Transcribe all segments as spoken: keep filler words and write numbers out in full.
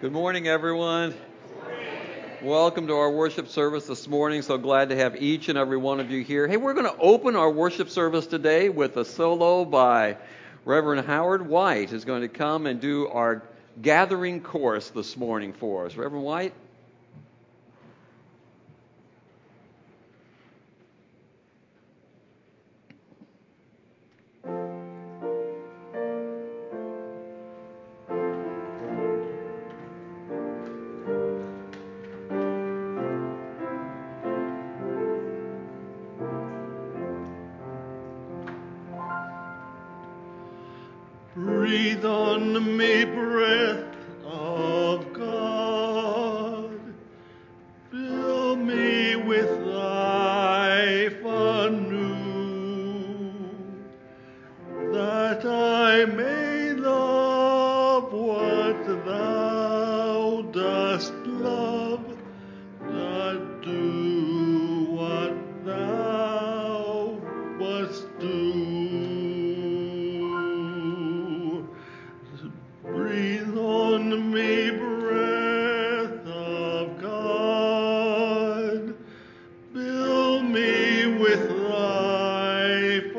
Good morning, everyone. Welcome to our worship service this morning. So glad to have each and every one of you here. Hey, we're going to open our worship service today with a solo by Reverend Howard White, who's going to come and do our gathering chorus this morning for us. Reverend White? Breathe on me, breath of God, fill me with life anew, that I may love what thou dost love, that do what thou wast do. Breathe on me, breath of God, fill me with life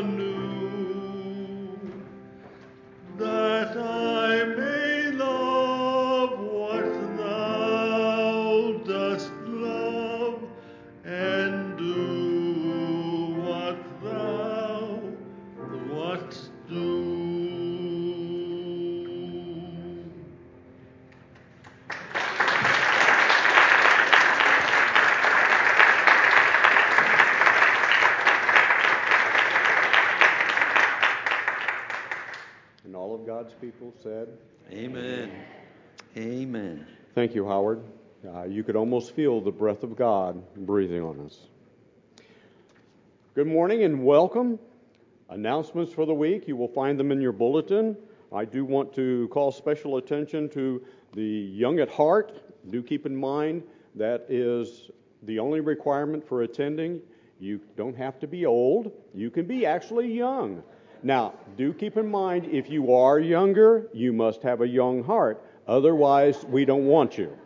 anew, that I may love what thou dost love, and do what thou wast do. And all of God's people said, Amen. Amen. Thank you, Howard. Uh, you could almost feel the breath of God breathing on us. Good morning and welcome. Announcements for the week, you will find them in your bulletin. I do want to call special attention to the young at heart. Do keep in mind that is the only requirement for attending. You don't have to be old. You can be actually young. Now, do keep in mind, if you are younger, you must have a young heart. Otherwise, we don't want you.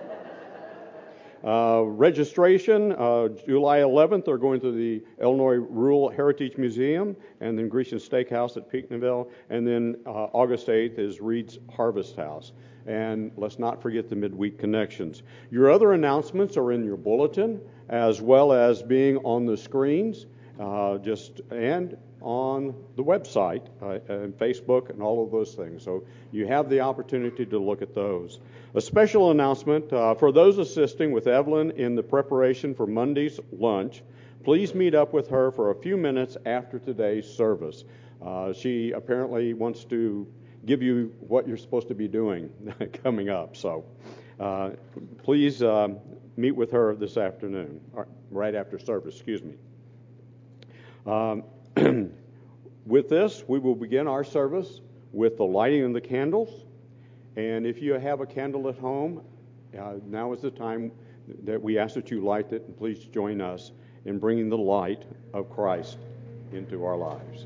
Uh, registration, uh, July eleventh, are going to the Illinois Rural Heritage Museum, and then Grecian Steakhouse at Peakneville, and then uh, August eighth is Reed's Harvest House. And let's not forget the midweek connections. Your other announcements are in your bulletin, as well as being on the screens, uh, just and on the website, uh, and Facebook, and all of those things. So you have the opportunity to look at those. A special announcement uh, for those assisting with Evelyn in the preparation for Monday's lunch. Please meet up with her for a few minutes after today's service. Uh, she apparently wants to give you what you're supposed to be doing coming up. So uh, please uh, meet with her this afternoon, or right after service, excuse me. Um, With this, we will begin our service with the lighting of the candles. And if you have a candle at home, uh, now is the time that we ask that you light it, and please join us in bringing the light of Christ into our lives.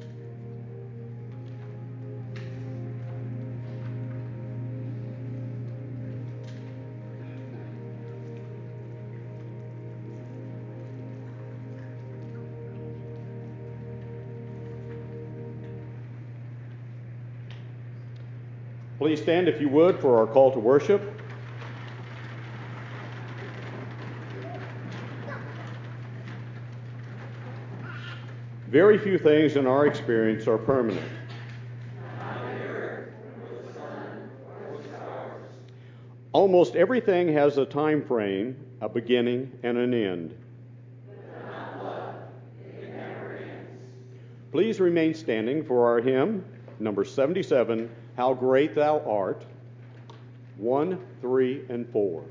Please stand, if you would, for our call to worship. Very few things in our experience are permanent. Almost everything has a time frame, a beginning, and an end. Please remain standing for our hymn, number seventy-seven, How Great Thou Art, one, three, and four.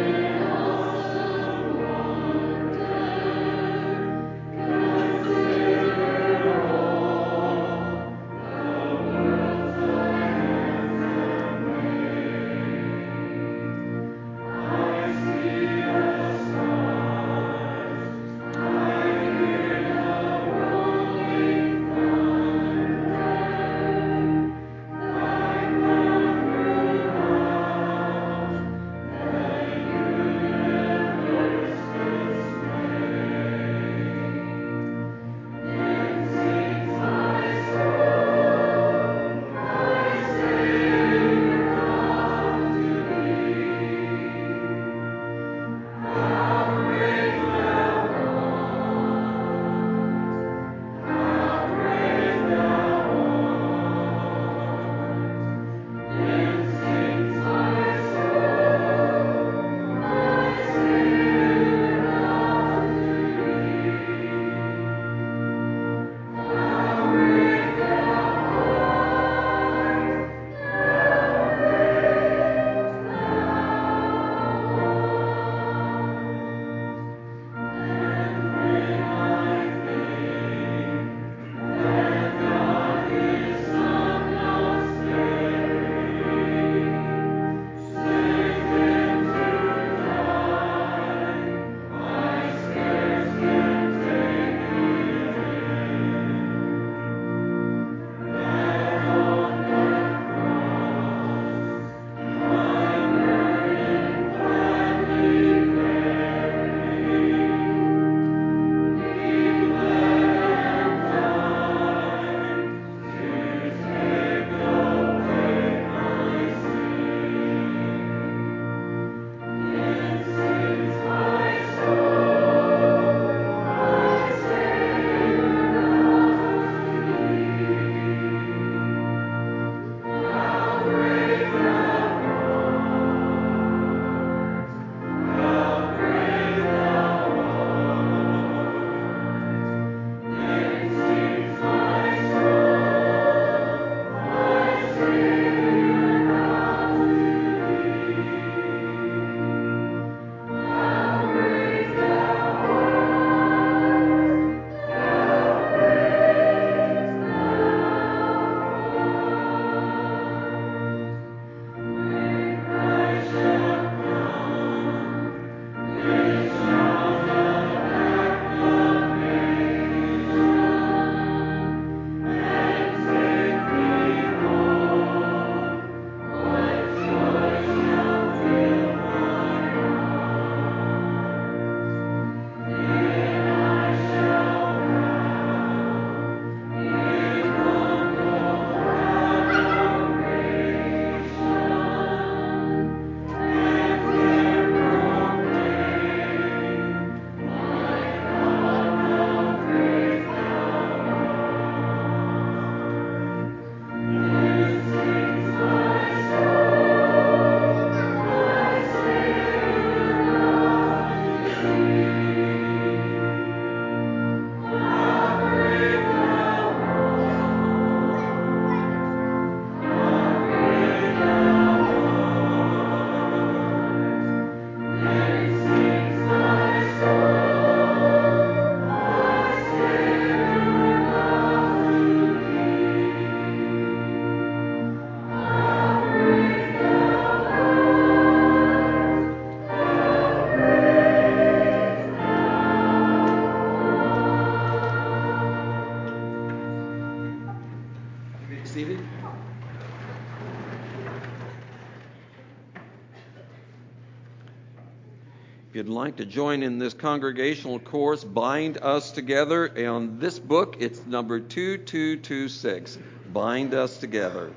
Thank you. If you'd like to join in this congregational course, Bind Us Together, on this book, it's number two two two six, Bind Us Together.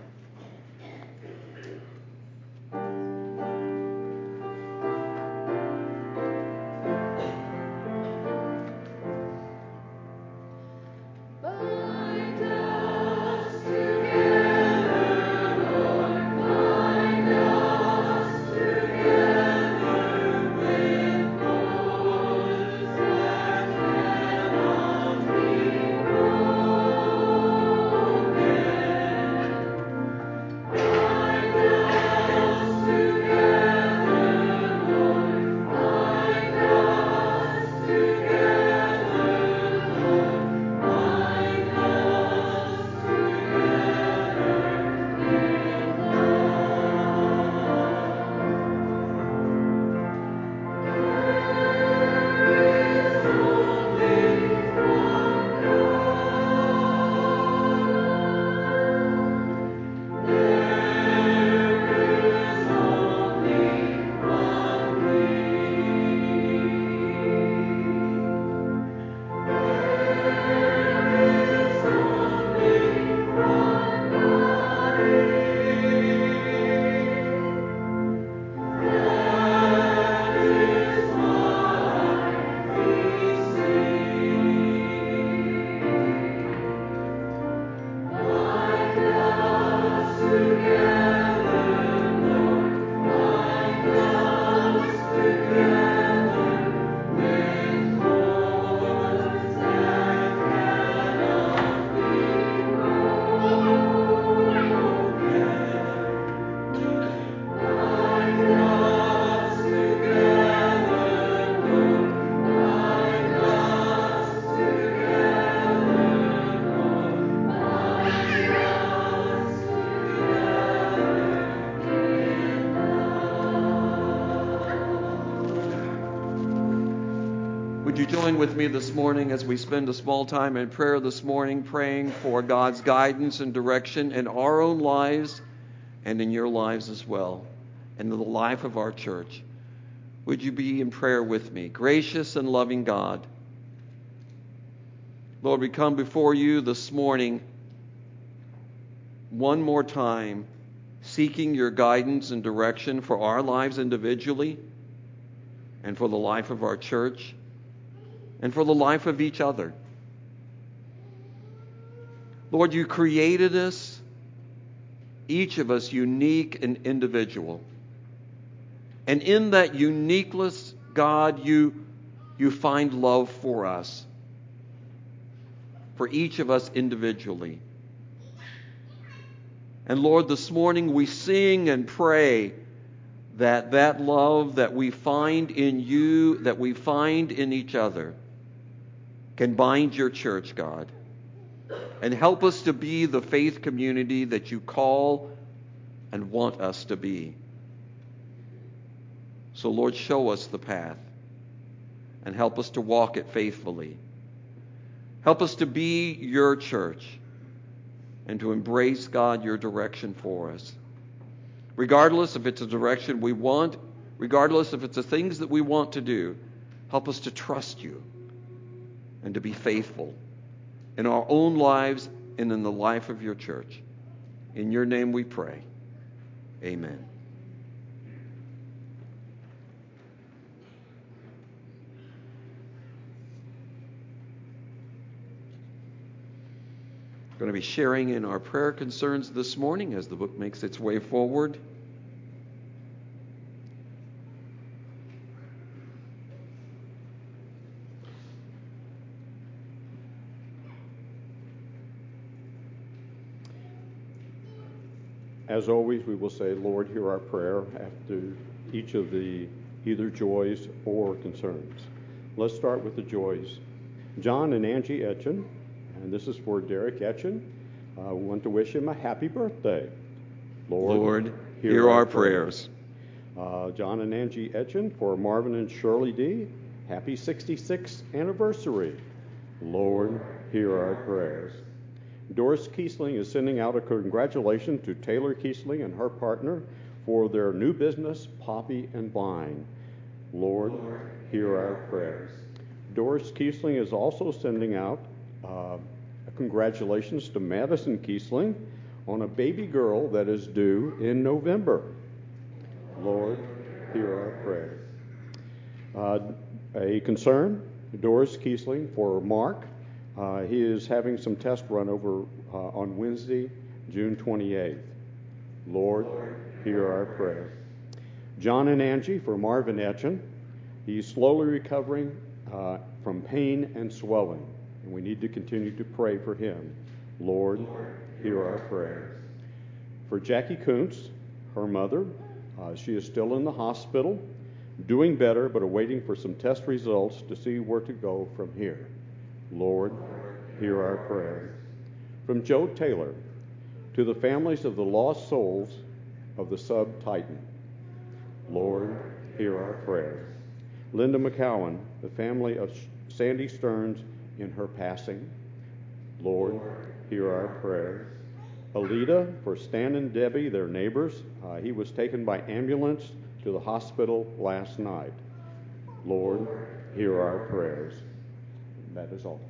Would you join with me this morning as we spend a small time in prayer this morning, praying for God's guidance and direction in our own lives and in your lives as well, and in the life of our church. Would you be in prayer with me? Gracious and loving God, Lord, we come before you this morning one more time, seeking your guidance and direction for our lives individually and for the life of our church and for the life of each other. Lord, you created us, each of us unique and individual. And in that uniqueness, God, you, you find love for us, for each of us individually. And Lord, this morning we sing and pray that that love that we find in you, that we find in each other, can bind your church, God, and help us to be the faith community that you call and want us to be. So, Lord, show us the path and help us to walk it faithfully. Help us to be your church and to embrace, God, your direction for us. Regardless if it's a direction we want, regardless if it's the things that we want to do, help us to trust you and to be faithful in our own lives and in the life of your church. In your name we pray. Amen. We're going to be sharing in our prayer concerns this morning as the book makes its way forward. As always, we will say, Lord, hear our prayer after each of the either joys or concerns. Let's start with the joys. John and Angie Etchen, and this is for Derek Etchen. I uh, want to wish him a happy birthday. Lord, Lord hear, hear our, our prayers. prayers. Uh, John and Angie Etchen for Marvin and Shirley D. Happy sixty-sixth anniversary. Lord, hear our prayers. Doris Kiesling is sending out a congratulations to Taylor Kiesling and her partner for their new business, Poppy and Vine. Lord, hear our prayers. Doris Kiesling is also sending out uh, congratulations to Madison Kiesling on a baby girl that is due in November. Lord, hear our prayers. Uh, a concern, Doris Kiesling, for Mark. Uh, he is having some test run over uh, on Wednesday, June twenty-eighth. Lord, hear our prayers. John and Angie for Marvin Etchen. He's slowly recovering uh, from pain and swelling, and we need to continue to pray for him. Lord, hear our prayers. For Jackie Kuntz, her mother, uh, she is still in the hospital, doing better, but awaiting for some test results to see where to go from here. Lord, hear our prayers. From Joe Taylor, to the families of the lost souls of the sub-Titan. Lord, hear our prayers. Linda McCowan, the family of Sandy Stearns in her passing. Lord, hear our prayers. Alita, for Stan and Debbie, their neighbors. Uh, he was taken by ambulance to the hospital last night. Lord, hear our prayers. That is all.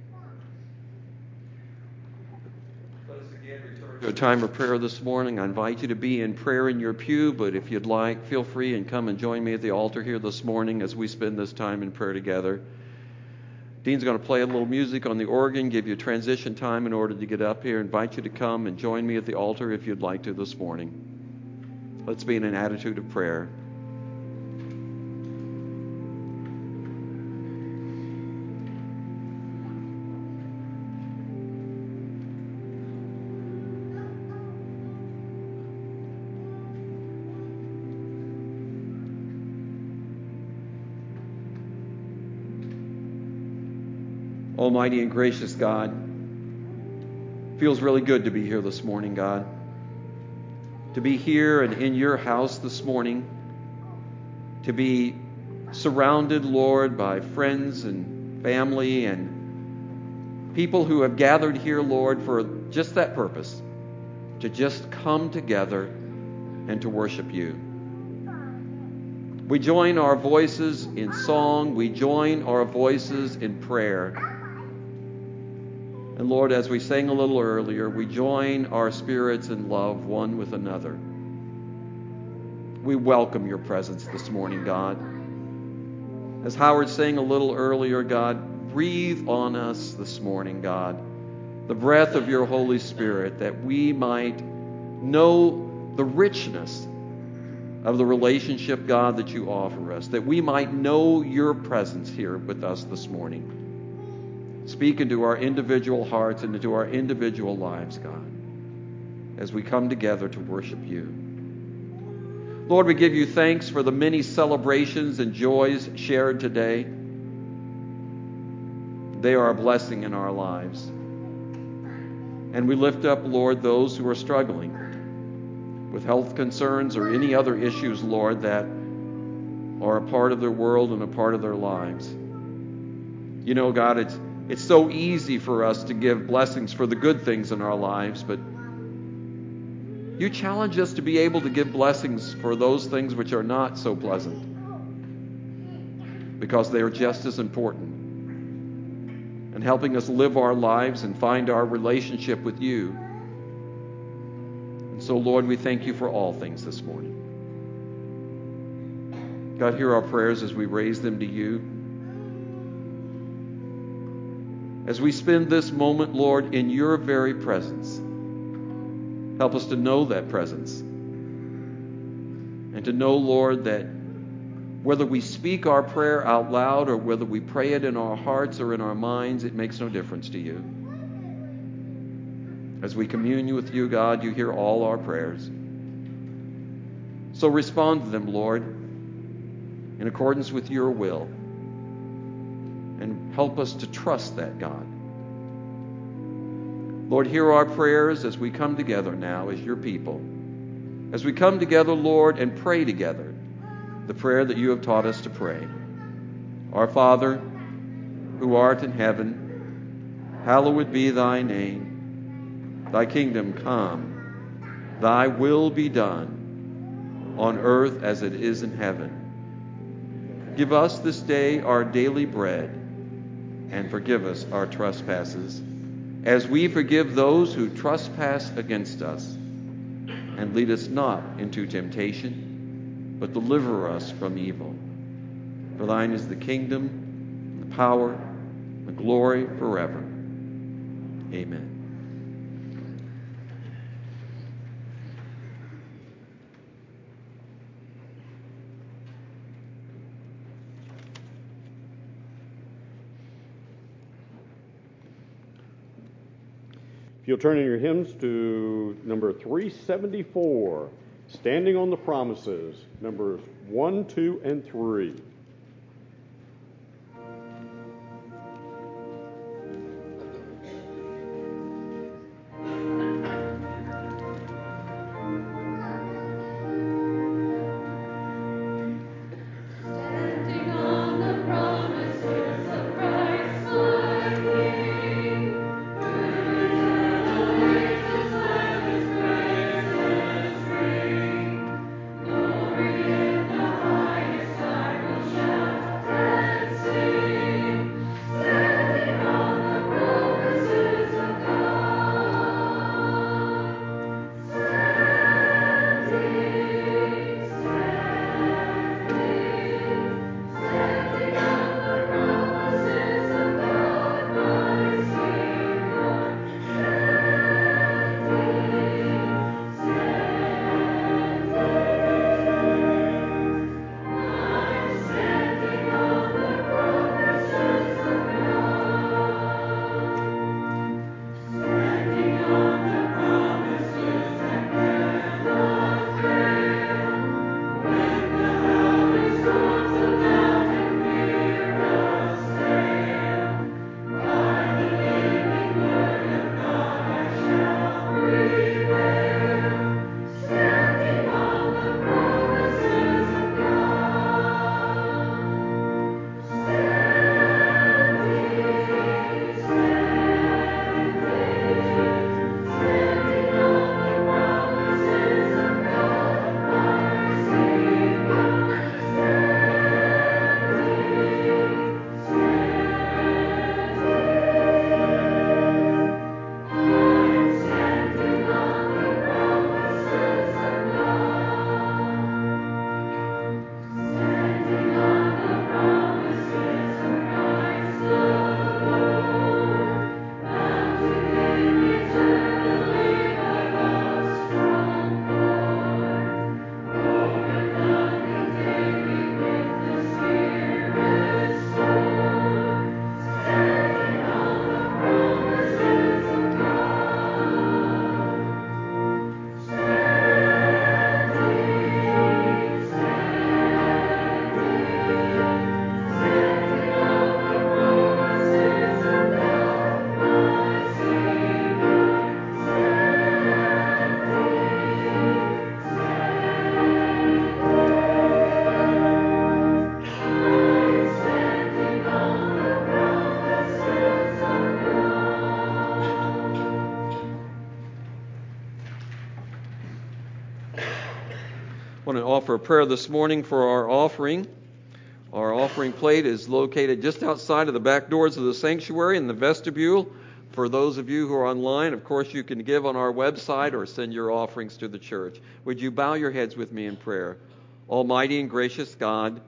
Let us again return to a time of prayer this morning. I invite you to be in prayer in your pew, but if you'd like, feel free and come and join me at the altar here this morning as we spend this time in prayer together. Dean's going to play a little music on the organ, give you a transition time in order to get up here. I invite you to come and join me at the altar if you'd like to this morning. Let's be in an attitude of prayer. Almighty and gracious God, feels really good to be here this morning, God. To be here and in your house this morning. To be surrounded, Lord, by friends and family and people who have gathered here, Lord, for just that purpose. To just come together and to worship you. We join our voices in song. We join our voices in prayer. And Lord, as we sang a little earlier, we join our spirits in love one with another. We welcome your presence this morning, God. As Howard sang a little earlier, God, breathe on us this morning, God, the breath of your Holy Spirit, that we might know the richness of the relationship, God, that you offer us, that we might know your presence here with us this morning. Speak into our individual hearts and into our individual lives, God, as we come together to worship you. Lord, we give you thanks for the many celebrations and joys shared today. They are a blessing in our lives. And we lift up, Lord, those who are struggling with health concerns or any other issues, Lord, that are a part of their world and a part of their lives. You know, God, it's It's so easy for us to give blessings for the good things in our lives, but you challenge us to be able to give blessings for those things which are not so pleasant, because they are just as important, and helping us live our lives and find our relationship with you. And so, Lord, we thank you for all things this morning. God, hear our prayers as we raise them to you. As we spend this moment, Lord, in your very presence, help us to know that presence. And to know, Lord, that whether we speak our prayer out loud or whether we pray it in our hearts or in our minds, it makes no difference to you. As we commune with you, God, you hear all our prayers. So respond to them, Lord, in accordance with your will. And help us to trust that, God. Lord, hear our prayers as we come together now as your people. As we come together, Lord, and pray together the prayer that you have taught us to pray. Our Father, who art in heaven, hallowed be thy name. Thy kingdom come. Thy will be done on earth as it is in heaven. Give us this day our daily bread, and forgive us our trespasses, as we forgive those who trespass against us. And lead us not into temptation, but deliver us from evil. For thine is the kingdom, the power, the glory forever. Amen. If you'll turn in your hymns to number three seventy-four, Standing on the Promises, numbers one, two, and three. I want to offer a prayer this morning for our offering. Our offering plate is located just outside of the back doors of the sanctuary in the vestibule. For those of you who are online, of course, you can give on our website or send your offerings to the church. Would you bow your heads with me in prayer? Almighty and gracious God,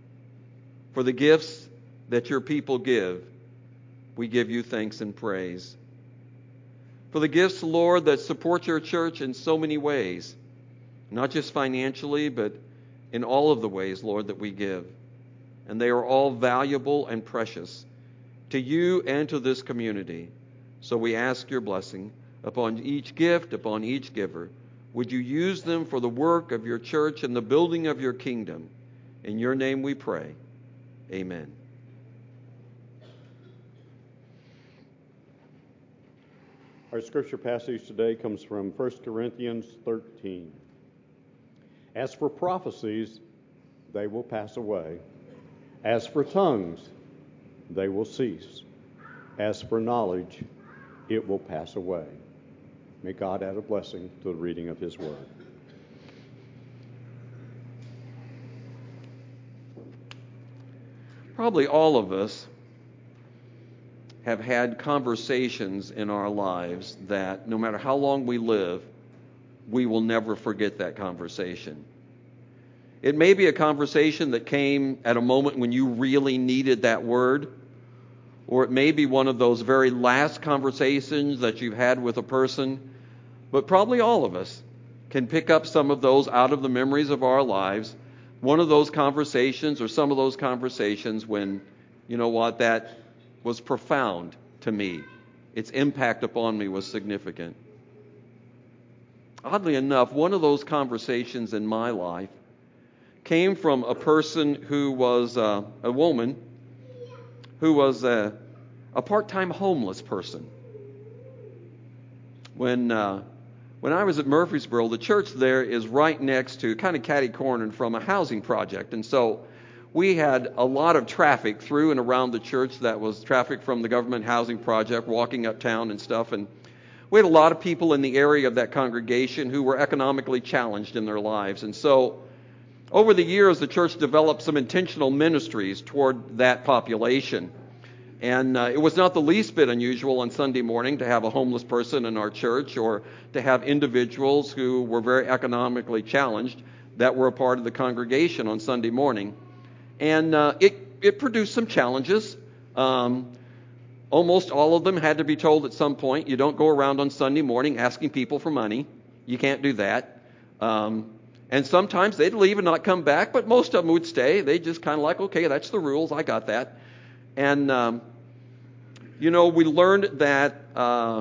for the gifts that your people give, we give you thanks and praise. For the gifts, Lord, that support your church in so many ways, not just financially, but in all of the ways, Lord, that we give. And they are all valuable and precious to you and to this community. So we ask your blessing upon each gift, upon each giver. Would you use them for the work of your church and the building of your kingdom? In your name we pray. Amen. Our scripture passage today comes from First Corinthians thirteen. As for prophecies, they will pass away. As for tongues, they will cease. As for knowledge, it will pass away. May God add a blessing to the reading of his word. Probably all of us have had conversations in our lives that no matter how long we live, we will never forget that conversation. It may be a conversation that came at a moment when you really needed that word, or it may be one of those very last conversations that you've had with a person, but probably all of us can pick up some of those out of the memories of our lives. One of those conversations or some of those conversations when, you know what, that was profound to me. Its impact upon me was significant. Oddly enough, one of those conversations in my life came from a person who was uh, a woman who was a, a part-time homeless person. When uh, when I was at Murfreesboro, the church there is right next to, kind of catty-cornered from a housing project, and so we had a lot of traffic through and around the church. That was traffic from the government housing project, walking uptown and stuff, and we had a lot of people in the area of that congregation who were economically challenged in their lives. And so over the years, the church developed some intentional ministries toward that population. And uh, it was not the least bit unusual on Sunday morning to have a homeless person in our church, or to have individuals who were very economically challenged that were a part of the congregation on Sunday morning. And uh, it, it produced some challenges. Um, almost all of them had to be told at some point, you don't go around on Sunday morning asking people for money. You can't do that. Um, and sometimes they'd leave and not come back, but most of them would stay. They just kind of like, okay, that's the rules. I got that. And, um, you know, we learned that uh,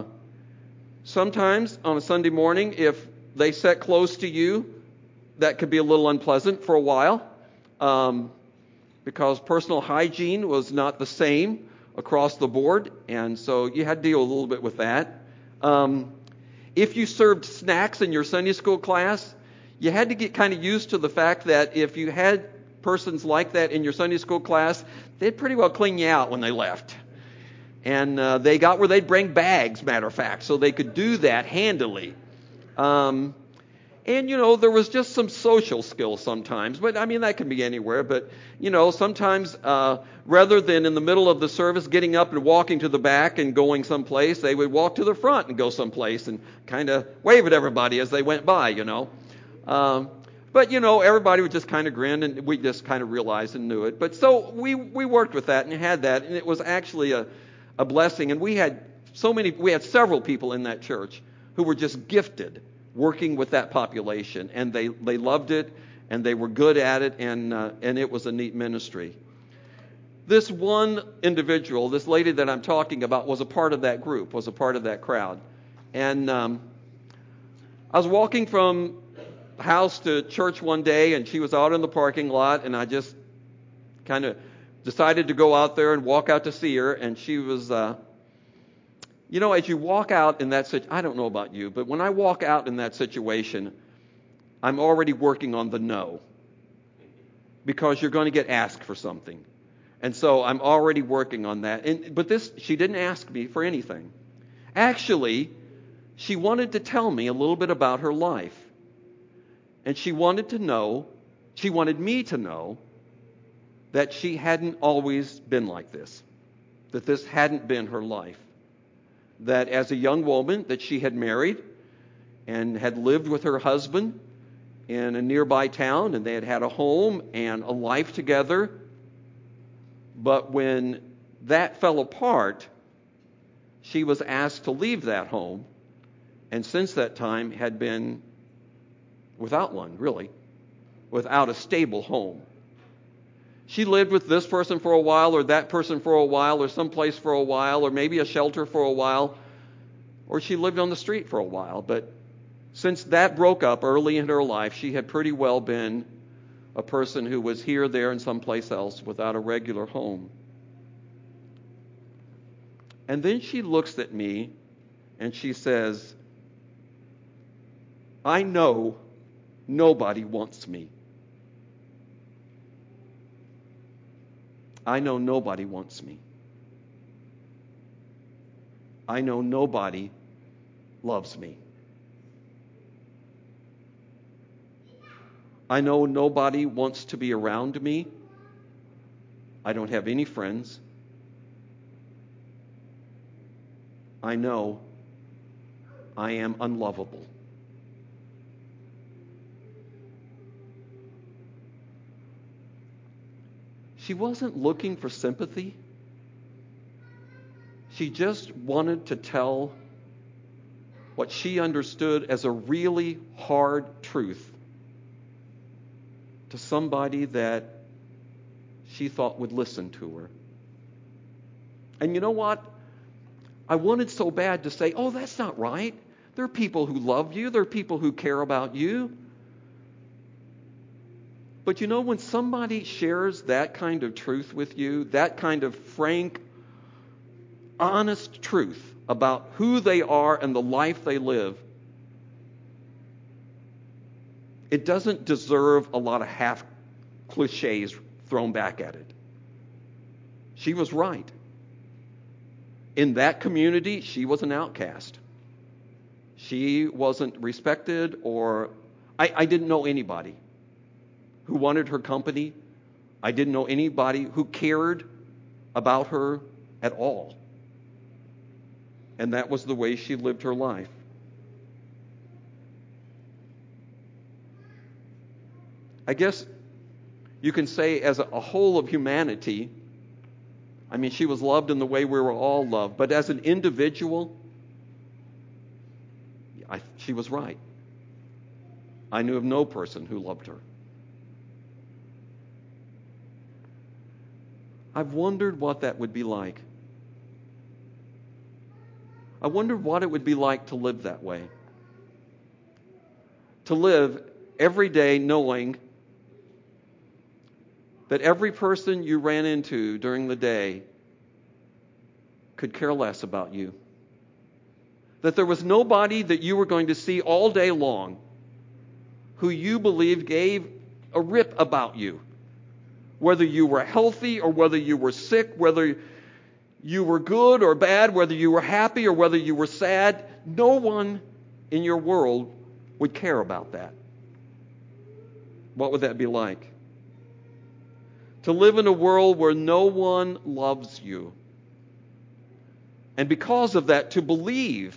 sometimes on a Sunday morning, if they sat close to you, that could be a little unpleasant for a while. Um, because personal hygiene was not the same across the board, and so you had to deal a little bit with that. Um, if you served snacks in your Sunday school class, you had to get kind of used to the fact that if you had persons like that in your Sunday school class, they'd pretty well clean you out when they left. And uh, they got where they'd bring bags, matter of fact, so they could do that handily. Um, And, you know, there was just some social skills sometimes. But, I mean, that can be anywhere. But, you know, sometimes uh, rather than in the middle of the service getting up and walking to the back and going someplace, they would walk to the front and go someplace and kind of wave at everybody as they went by, you know. Um, but, you know, everybody would just kind of grin, and we just kind of realized and knew it. But so we, we worked with that and had that. And it was actually a, a blessing. And we had so many, we had several people in that church who were just gifted working with that population, and they, they loved it, and they were good at it, and uh, and it was a neat ministry. This one individual, this lady that I'm talking about, was a part of that group, was a part of that crowd. And um, I was walking from house to church one day, and she was out in the parking lot, and I just kind of decided to go out there and walk out to see her, and she was... Uh, You know, as you walk out in that situation, I don't know about you, but when I walk out in that situation, I'm already working on the no. Because you're going to get asked for something. And so I'm already working on that. And, but this, she didn't ask me for anything. Actually, she wanted to tell me a little bit about her life. And she wanted to know, she wanted me to know, that she hadn't always been like this. That this hadn't been her life. That as a young woman that she had married and had lived with her husband in a nearby town, and they had had a home and a life together. But when that fell apart, she was asked to leave that home, and since that time had been without one, really, without a stable home. She lived with this person for a while, or that person for a while, or someplace for a while, or maybe a shelter for a while, or she lived on the street for a while. But since that broke up early in her life, she had pretty well been a person who was here, there, and someplace else without a regular home. And then she looks at me and she says, "I know nobody wants me. I know nobody wants me. I know nobody loves me. I know nobody wants to be around me. I don't have any friends. I know I am unlovable. She wasn't looking for sympathy. She just wanted to tell what she understood as a really hard truth to somebody that she thought would listen to her. And you know what? I wanted so bad to say, oh, that's not right. There are people who love you. There are people who care about you. But you know, when somebody shares that kind of truth with you, that kind of frank, honest truth about who they are and the life they live, it doesn't deserve a lot of half cliches thrown back at it. She was right. In that community, she was an outcast. She wasn't respected, or I, I didn't know anybody who wanted her company. I didn't know anybody who cared about her at all. And that was the way she lived her life. I guess you can say as a whole of humanity, I mean, she was loved in the way we were all loved. But as an individual, I, she was right. I knew of no person who loved her. I've wondered what that would be like. I wondered what it would be like to live that way. To live every day knowing that every person you ran into during the day could care less about you. That there was nobody that you were going to see all day long who you believed gave a rip about you. Whether you were healthy or whether you were sick, whether you were good or bad, whether you were happy or whether you were sad, no one in your world would care about that. What would that be like? To live in a world where no one loves you. And because of that, to believe,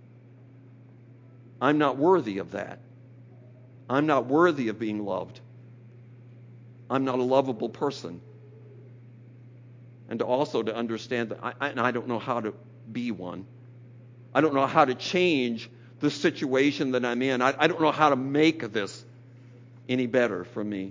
I'm not worthy of that. I'm not worthy of being loved. I'm not a lovable person. And to also to understand that I, I, and I don't know how to be one. I don't know how to change the situation that I'm in. I, I don't know how to make this any better for me.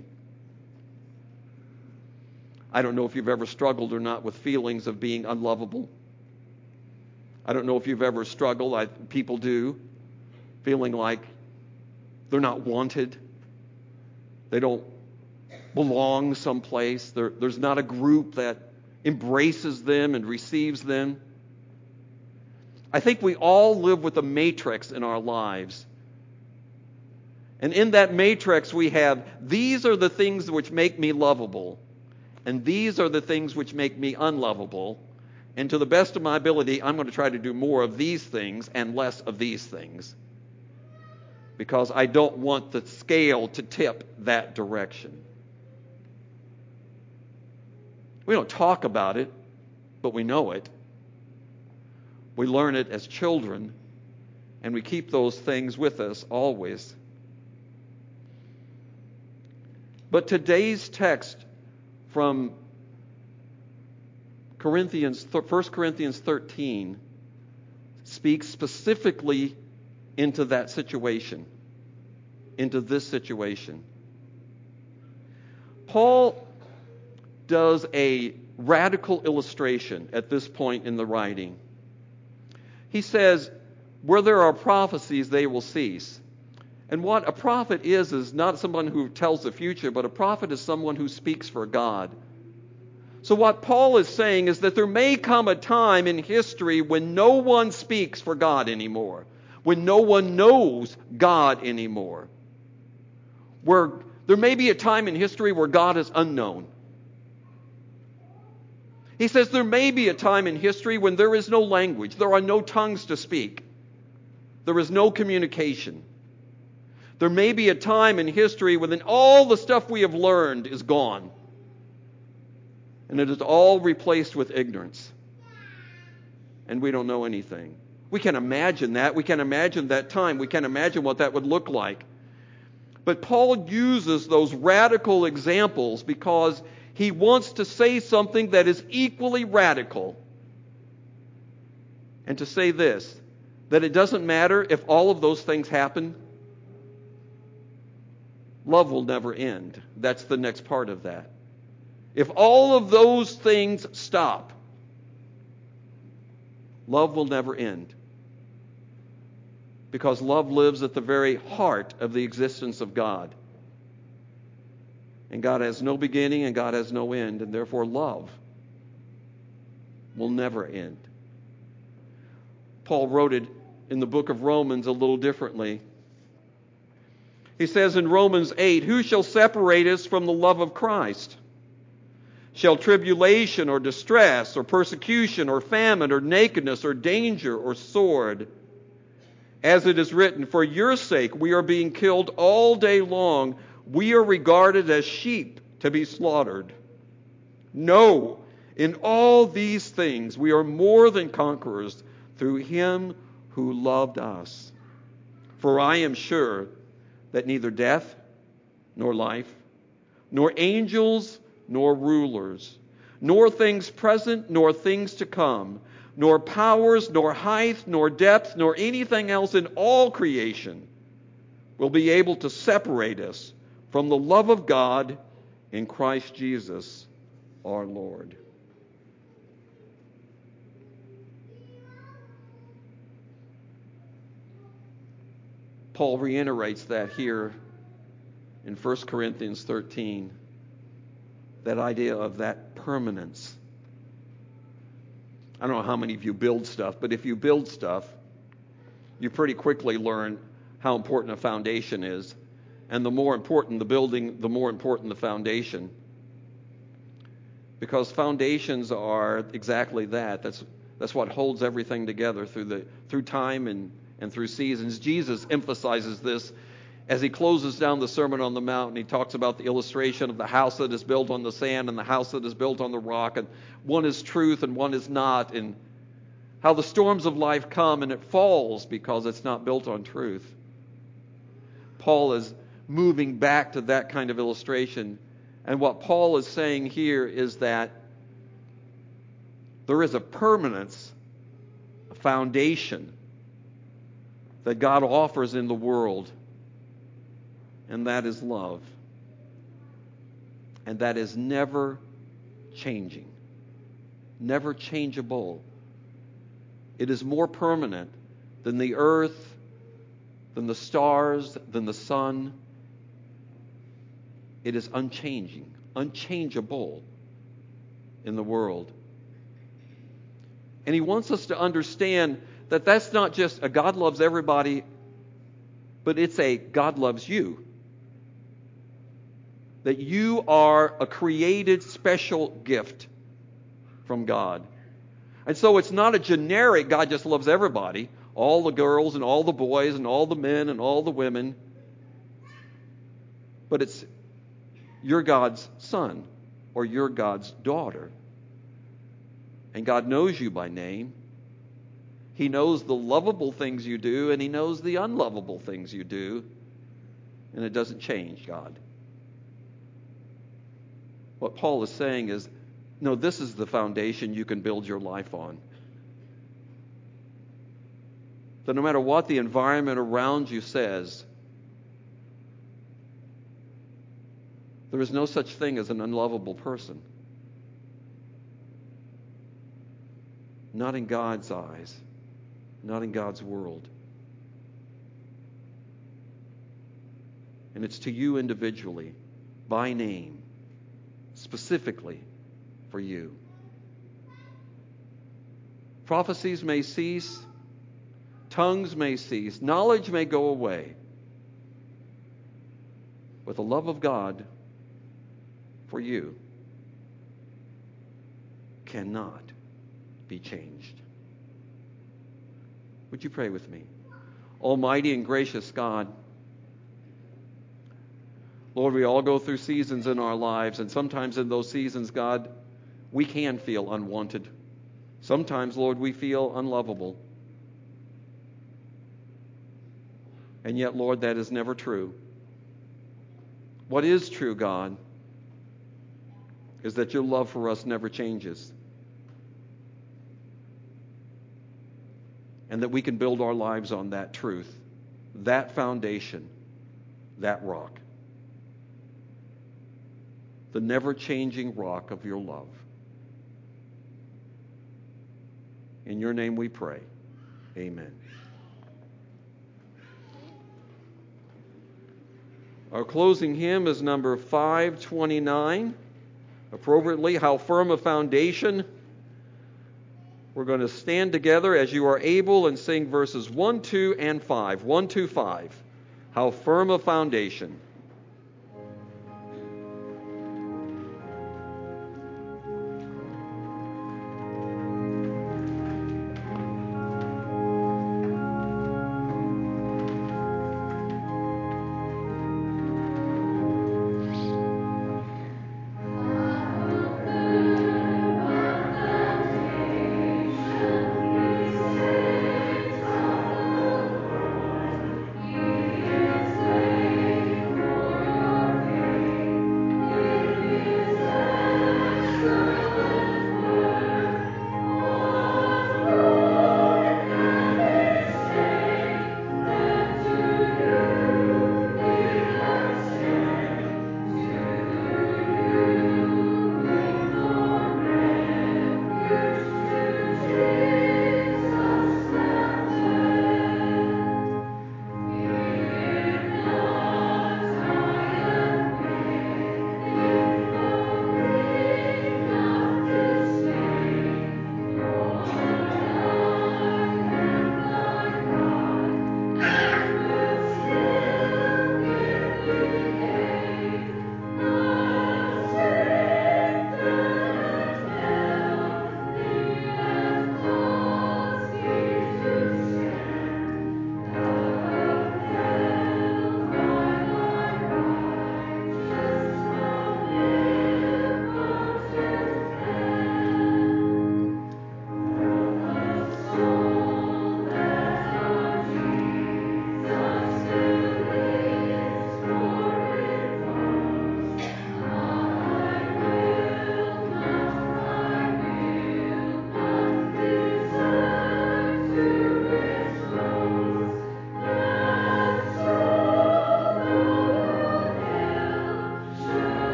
I don't know if you've ever struggled or not with feelings of being unlovable. I don't know if you've ever struggled, I, people do, feeling like they're not wanted. They don't belong someplace. There, there's not a group that embraces them and receives them. I think we all live with a matrix in our lives. And in that matrix we have, these are the things which make me lovable. And these are the things which make me unlovable. And to the best of my ability, I'm going to try to do more of these things and less of these things. Because I don't want the scale to tip that direction. We don't talk about it, but we know it. We learn it as children, and we keep those things with us always. But today's text from Corinthians, First Corinthians thirteen speaks specifically into that situation, into this situation. Paul does a radical illustration at this point in the writing. He says, where there are prophecies, they will cease. And what a prophet is, is not someone who tells the future, but a prophet is someone who speaks for God. So what Paul is saying is that there may come a time in history when no one speaks for God anymore, when no one knows God anymore. Where there may be a time in history where God is unknown. He says there may be a time in history when there is no language, there are no tongues to speak, there is no communication. There may be a time in history when all the stuff we have learned is gone. And it is all replaced with ignorance. And we don't know anything. We can imagine that. We can imagine that time. We can imagine what that would look like. But Paul uses those radical examples because he wants to say something that is equally radical. And to say this, that it doesn't matter if all of those things happen. Love will never end. That's the next part of that. If all of those things stop, love will never end. Because love lives at the very heart of the existence of God. And God has no beginning and God has no end, and therefore love will never end. Paul wrote it in the book of Romans a little differently. He says in Romans eight, "Who shall separate us from the love of Christ? Shall tribulation or distress or persecution or famine or nakedness or danger or sword? As it is written, for your sake we are being killed all day long. We are regarded as sheep to be slaughtered. No, in all these things we are more than conquerors through him who loved us. For I am sure that neither death nor life, nor angels nor rulers, nor things present nor things to come, nor powers, nor height, nor depth, nor anything else in all creation will be able to separate us from the love of God in Christ Jesus our Lord." Paul reiterates that here in First Corinthians thirteen, that idea of that permanence. I don't know how many of you build stuff, but if you build stuff, you pretty quickly learn how important a foundation is. And the more important the building, the more important the foundation. Because foundations are exactly that. That's that's what holds everything together through the through time and, and through seasons. Jesus emphasizes this as he closes down the Sermon on the Mount, and he talks about the illustration of the house that is built on the sand and the house that is built on the rock, and one is truth and one is not, and how the storms of life come and it falls because it's not built on truth. Paul is moving back to that kind of illustration, and what Paul is saying here is that there is a permanence, a foundation that God offers in the world. And that is love. And that is never changing. Never changeable. It is more permanent than the earth, than the stars, than the sun. It is unchanging, unchangeable in the world. And he wants us to understand that that's not just a God loves everybody, but it's a God loves you. That you are a created special gift from God. And so it's not a generic God just loves everybody, all the girls and all the boys and all the men and all the women. But it's you're God's son or you're God's daughter. And God knows you by name. He knows the lovable things you do and he knows the unlovable things you do. And it doesn't change God. What Paul is saying is, no, this is the foundation you can build your life on. That no matter what the environment around you says, there is no such thing as an unlovable person. Not in God's eyes, not in God's world. And it's to you individually, by name, specifically for you. Prophecies may cease, tongues may cease, knowledge may go away. But the love of God for you cannot be changed. Would you pray with me? Almighty and gracious God, Lord, we all go through seasons in our lives, and sometimes in those seasons, God, We can feel unwanted. Sometimes, Lord, we feel unlovable. And yet, Lord, that is never true. What is true, God, is that your love for us never changes. And that we can build our lives on that truth, that foundation, that rock. The never-changing rock of your love. In your name we pray. Amen. Our closing hymn is number five twenty-nine. Appropriately, How Firm a Foundation. We're going to stand together as you are able and sing verses one, two, and five. one, two, five. How Firm a Foundation.